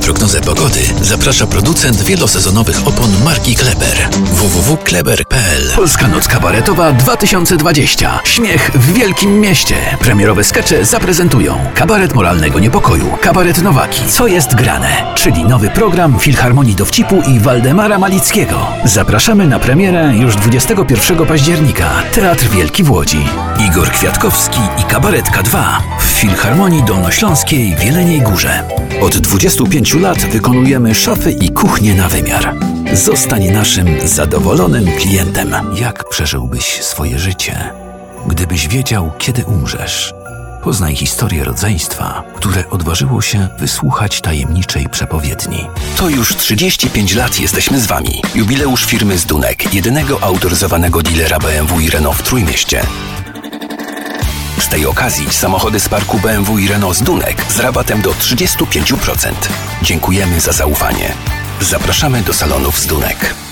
prognozę pogody zaprasza producent wielosezonowych opon marki Kleber. www.kleber.pl. Polska Noc Kabaretowa 2020. Śmiech w Wielkim Mieście. Premierowe skecze zaprezentują Kabaret Moralnego Niepokoju, Kabaret Nowaki, Co jest grane, czyli nowy program Filharmonii Dowcipu i Waldemara Malickiego. Zapraszamy na premierę już 21 października. Teatr Wielki w Łodzi. Igor Kwiatkowski i Kabaretka 2 w Filharmonii Dolnośląskiej w Jeleniej Górze. Od 25 lat wykonujemy szafy i kuchnię na wymiar. Zostań naszym zadowolonym klientem. Jak przeżyłbyś swoje życie, gdybyś wiedział, kiedy umrzesz? Poznaj historię rodzeństwa, które odważyło się wysłuchać tajemniczej przepowiedni. To już 35 lat jesteśmy z Wami. Jubileusz firmy Zdunek, jedynego autoryzowanego dealera BMW i Renault w Trójmieście. Z tej okazji samochody z parku BMW i Renault Zdunek z rabatem do 35%. Dziękujemy za zaufanie. Zapraszamy do salonów Zdunek.